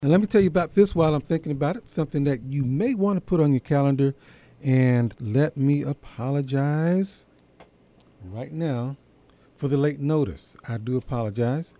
Now, let me tell you about this while I'm thinking about it, something that you may want to put on your calendar. And let me apologize right now for the late notice. I do apologize.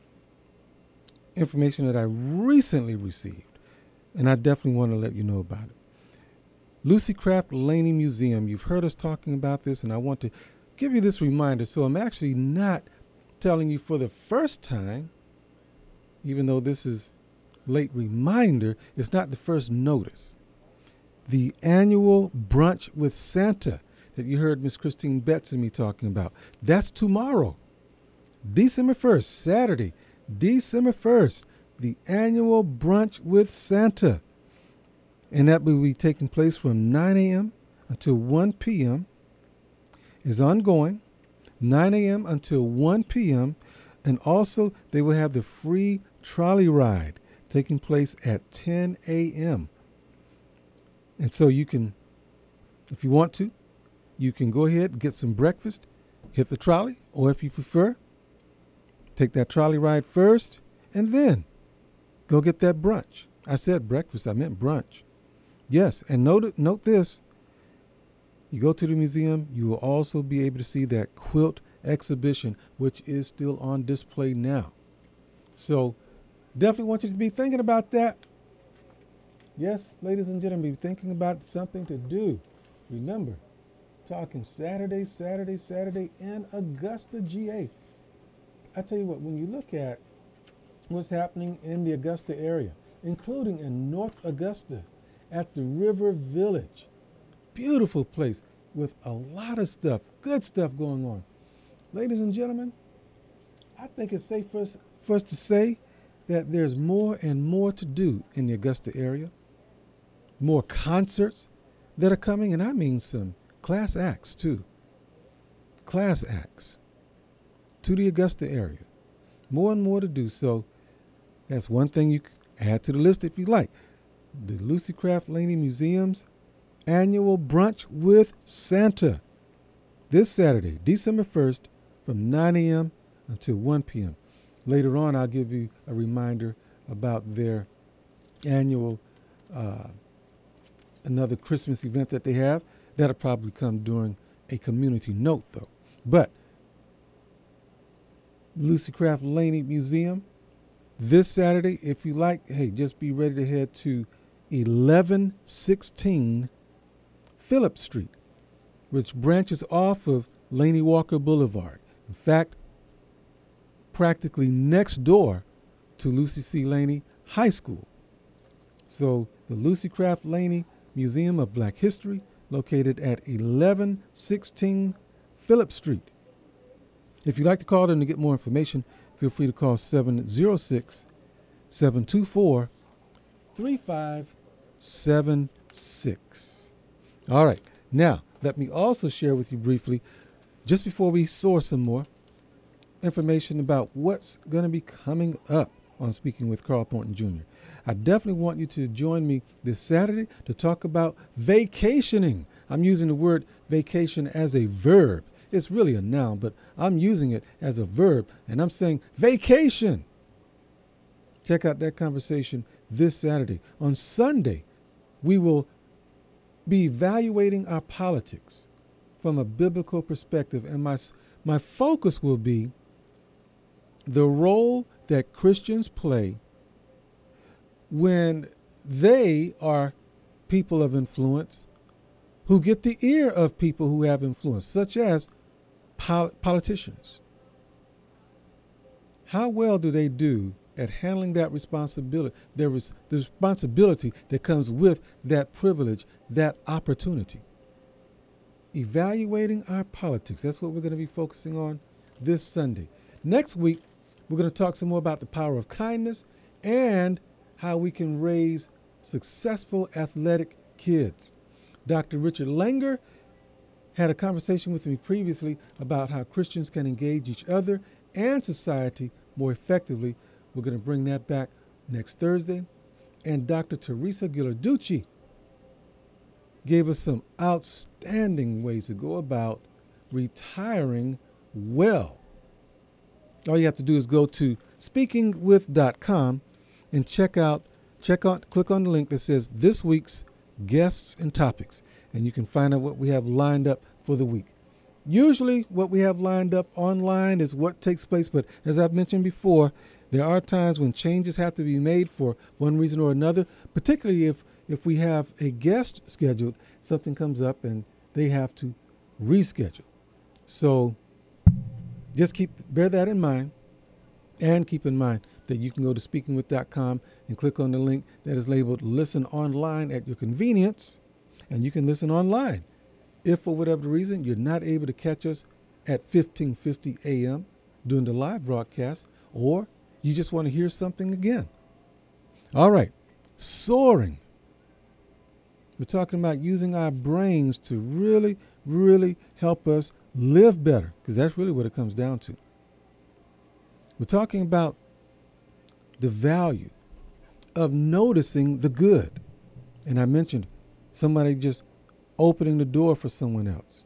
Information that I recently received, and I definitely want to let you know about it. Lucy Craft Laney Museum. You've heard us talking about this, and I want to give you this reminder. So I'm actually not telling you for the first time, even though this is late reminder, it's not the first notice. The annual brunch with Santa that you heard Miss Christine Betts and me talking about, that's tomorrow, December 1st, Saturday, December 1st, the annual brunch with Santa. And that will be taking place from 9 a.m. until 1 p.m. is ongoing, 9 a.m. until 1 p.m. And also they will have the free trolley ride taking place at 10 a.m. And so you can, if you want to, you can go ahead and get some breakfast, hit the trolley, or if you prefer, take that trolley ride first, and then go get that brunch. I said breakfast, I meant brunch. Yes, and note this. You go to the museum, you will also be able to see that quilt exhibition, which is still on display now. So definitely want you to be thinking about that. Yes, ladies and gentlemen, be thinking about something to do. Remember, talking Saturday in Augusta, GA. I tell you what, when you look at what's happening in the Augusta area, including in North Augusta at the River Village, beautiful place with a lot of stuff, good stuff going on. Ladies and gentlemen, I think it's safe for us to say that there's more and more to do in the Augusta area. More concerts that are coming, and I mean some class acts too. Class acts to the Augusta area. More and more to do. So that's one thing you can add to the list if you like. The Lucy Craft Laney Museum's annual brunch with Santa this Saturday, December 1st, from 9 a.m. until 1 p.m. Later on, I'll give you a reminder about their annual another Christmas event that they have. That'll probably come during a community note, though. But Lucy Craft Laney Museum this Saturday, if you like, hey, just be ready to head to 1116 Phillip Street, which branches off of Laney Walker Boulevard. In fact, practically next door to Lucy C. Laney High School. So the Lucy Craft Laney Museum of Black History, located at 1116 Phillip Street. If you'd like to call them to get more information, feel free to call 706-724-3576. All right. Now, let me also share with you briefly, just before we soar some more, information about what's going to be coming up on Speaking with Carl Thornton Jr. I definitely want you to join me this Saturday to talk about vacationing. I'm using the word vacation as a verb. It's really a noun, but I'm using it as a verb, and I'm saying vacation. Check out that conversation this Saturday. On Sunday, we will be evaluating our politics from a biblical perspective, and my focus will be the role that Christians play when they are people of influence who get the ear of people who have influence, such as politicians. How well do they do at handling that responsibility, the responsibility that comes with that privilege, that opportunity? Evaluating our politics. That's what we're going to be focusing on this Sunday. Next week, we're going to talk some more about the power of kindness and how we can raise successful athletic kids. Dr. Richard Langer had a conversation with me previously about how Christians can engage each other and society more effectively. We're going to bring that back next Thursday. And Dr. Teresa Ghilarducci gave us some outstanding ways to go about retiring well. All you have to do is go to speakingwith.com and check out click on the link that says this week's guests and topics, and you can find out what we have lined up for the week. Usually what we have lined up online is what takes place, but as I've mentioned before, there are times when changes have to be made for one reason or another, particularly if we have a guest scheduled, something comes up and they have to reschedule. So just bear that in mind, and keep in mind that you can go to speakingwith.com and click on the link that is labeled Listen Online at your convenience, and you can listen online. If for whatever reason you're not able to catch us at 15:50 a.m. during the live broadcast, or you just want to hear something again. All right, soaring. We're talking about using our brains to really, really help us live better, because that's really what it comes down to. We're talking about the value of noticing the good. And I mentioned somebody just opening the door for someone else.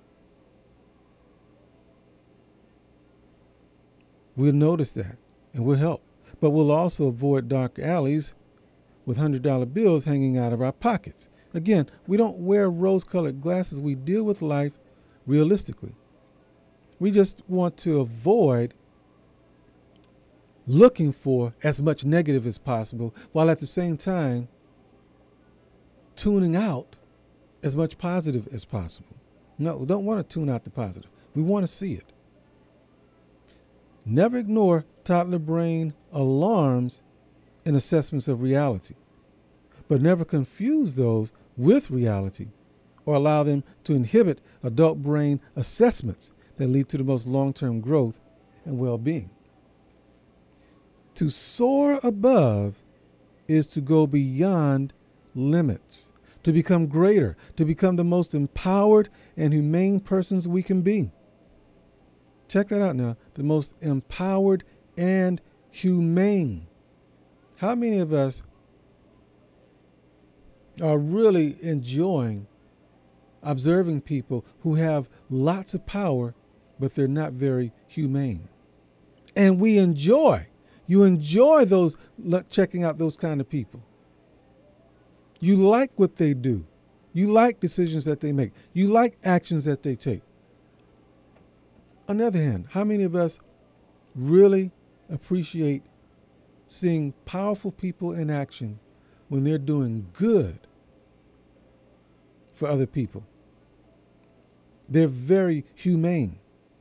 We'll notice that and we'll help. But we'll also avoid dark alleys with $100 bills hanging out of our pockets. Again, we don't wear rose-colored glasses. We deal with life realistically. We just want to avoid looking for as much negative as possible, while at the same time tuning out as much positive as possible. No, we don't want to tune out the positive. We want to see it. Never ignore toddler brain alarms and assessments of reality, but never confuse those with reality or allow them to inhibit adult brain assessments that lead to the most long-term growth and well-being. To soar above is to go beyond limits, to become greater, to become the most empowered and humane persons we can be. Check that out now, the most empowered and humane. How many of us are really enjoying observing people who have lots of power, but they're not very humane? And you enjoy those, checking out those kind of people. You like what they do. You like decisions that they make. You like actions that they take. On the other hand, how many of us really appreciate seeing powerful people in action when they're doing good for other people? They're very humane.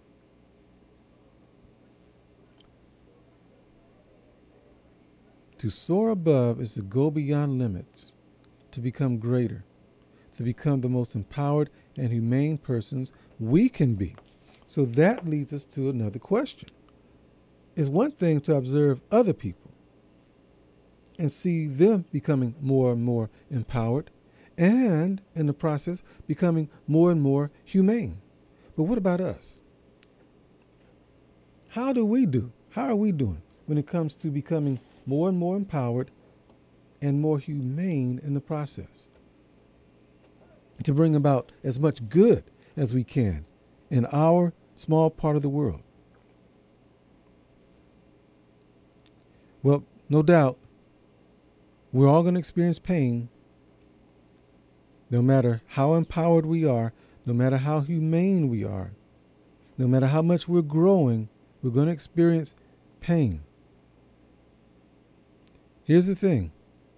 To soar above is to go beyond limits, to become greater, to become the most empowered and humane persons we can be. So that leads us to another question. It's one thing to observe other people and see them becoming more and more empowered and, in the process, becoming more and more humane. But what about us? How are we doing when it comes to becoming more and more empowered and more humane in the process, to bring about as much good as we can in our small part of the world? Well, no doubt, we're all going to experience pain, no matter how empowered we are, no matter how humane we are, no matter how much we're growing, we're going to experience pain. Here's the thing.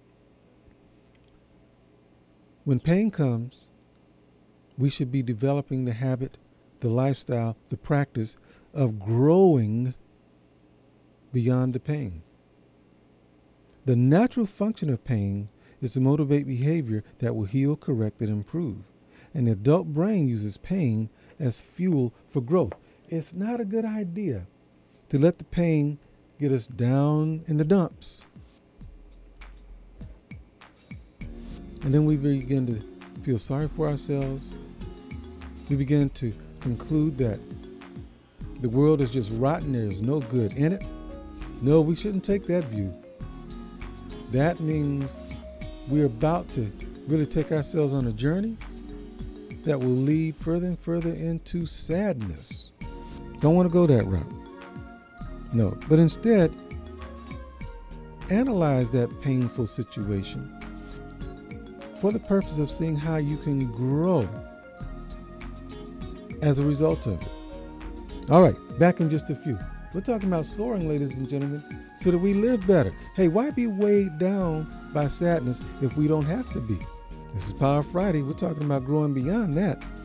When pain comes, we should be developing the habit, the lifestyle, the practice of growing beyond the pain. The natural function of pain is to motivate behavior that will heal, correct, and improve. And the adult brain uses pain as fuel for growth. It's not a good idea to let the pain get us down in the dumps. And then we begin to feel sorry for ourselves. We begin to conclude that the world is just rotten, there's no good in it. No, we shouldn't take that view. That means we're about to really take ourselves on a journey that will lead further and further into sadness. Don't want to go that route. No, but instead, analyze that painful situation for the purpose of seeing how you can grow as a result of it. All right, back in just a few. We're talking about soaring, ladies and gentlemen, so that we live better. Hey, why be weighed down by sadness if we don't have to be? This is Power Friday. We're talking about growing beyond that.